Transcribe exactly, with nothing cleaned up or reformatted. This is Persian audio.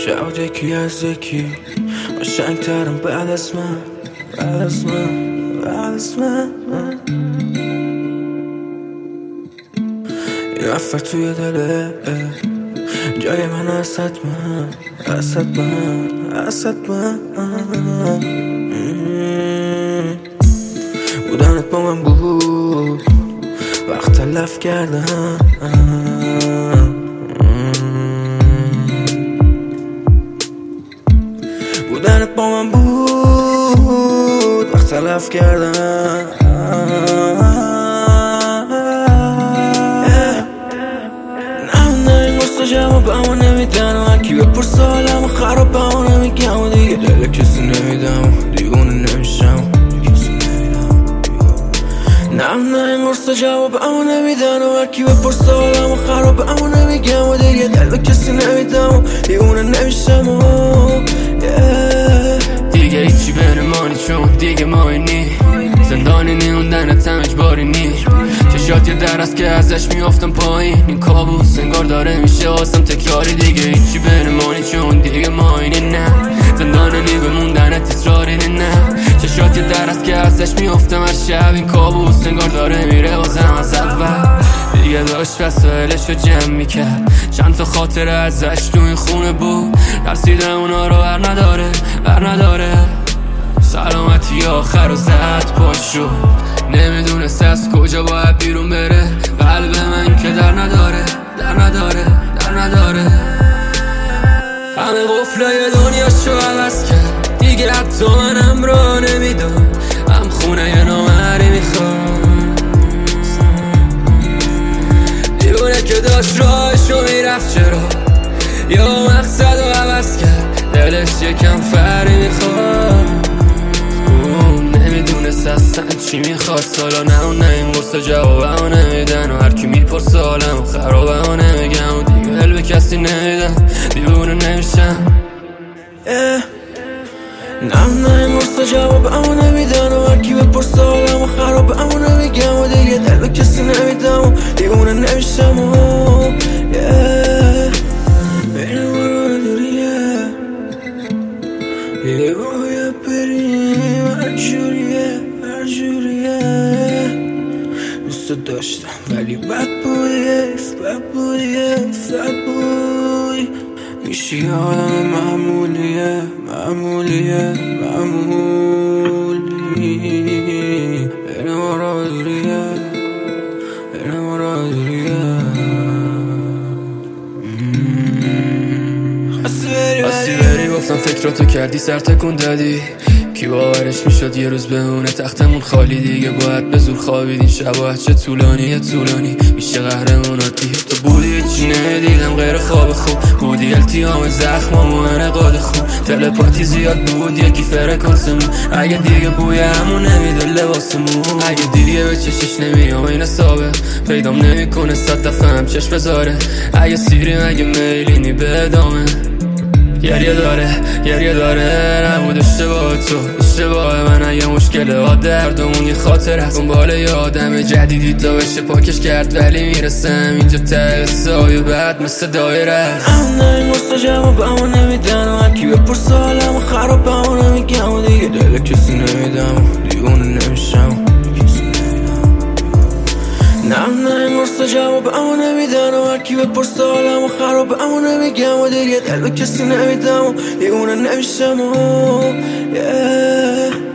شاید یکی از یکی قشنگترم بعد از من، بعد از من، بعد از من. یه نفر توی دله جای من هست حتما، هست حتما، هست حتما. بودنت با من بود وقت تلف کردم، بودنت با من بود وقت تلف کردم. نه نه این گسته جواب اما نمیدن و هرکی بپرسه حالمو خراب اما نمیگم و دیگه دل کسی نمیدم و دیوونه نمیشم. نه نه این گسته جواب اما نمیدن و هرکی بپرسه حالمو خراب اما نمیگم و دیگه دل کسی نمیدم و دیوونه نمیشم و دیگه هیچی برمانی چون دیگه ماینی زندانی نیوندنت هم اجباری نی. چشات یه در است که ازش میافتم پایین، این کابوس انگار داره میشه آسم تکراری. دیگه هیچی برمانی چون دیگه ماینی نه زندانی بموندنت اصراری نه. چشات یه در است که ازش میافتم هر شب، این کابوس انگار داره میره بازم از اول. دیگه داشت وسایلشو جمع میکرد، چند تا خاطره ازش تو این خونه بود، ترسیدم اونا رو بر نداره، بر نداره. سلامتی آخر رو زد پاشو، نمیدونست از کجا باید بیرون بره. قلب من که در نداره، در نداره، در نداره. همه قفلای دنیاشو عوض کرد، دیگه حتی منم را نمیدم. هم خونه یه نامری میخوام، دیونه که داشت راهشو میرفت چرا یا مقصد رو عوض کرد، دلش یکم فری میخواد. نمیدونست اصلا چی میخواد سالا، نه اون نه این قصه جواب اون نمیدن و هرکی میپرسه حالم خراب اون نمیگم و دیگه دل به کسی نمیدم، دیوونه نمیشم. نه نه این قصه جواب اما نمیدن و هرکی بپرسه حالمو خراب اما نمیگم و دیگه دل به کسی نمیدم و دیوونه نمیشم و بین ما رو دوریه یه باید بریم هر جوریه، هر جوریه. دوست داشتم ولی بد بودیه، بد بودیه، بد بودی. میشی آدم معمولیه، معمولیه، معمولی. بین ما را دوریه، بین ما را دوریه. خواستی بری گفتم فکراتو کردی سر تکون دادی، کی باورش میشد یه روز بمونه تختمون خالی. دیگه باید به زور خوابید این شب چه طولانی طولانی میشه قهرموناتی. تو بودی چی ندیدم غیر خواب خوب، بودی التیام زخمام و انقاد خون. تلپاتی زیاد بود یکی فرکانسمون، اگه دیگه بوی همون نمیده لباسمون. اگه دیگه به چشش نمیام این سابق پیدام نمیکنه صد دفعه هم چشم بذاره. اگه سیریم اگه میلینی به ادامه گریه داره، گریه داره. نبود اشتباه تو، اشتباه من. اگه مشکل ها دردمون یه خاطر هست، دنبال یه آدم جدیدی تا بشه پاکش کرد، ولی میرسم اینجا ته سایه بعد مثل دایره است. نه این قصه جواب اما نمیدن و هرکی بپرسه حالمو خراب اما نمیگم و دیگه دل کسی نمیدم و دیوونه نمیشم. نه نه این قصه جواب اما نمیدن و هرکی بپرسه حالمو خراب اما نمیگم و دیگه دل به کسی نمیدم و دیوونه نمیشم و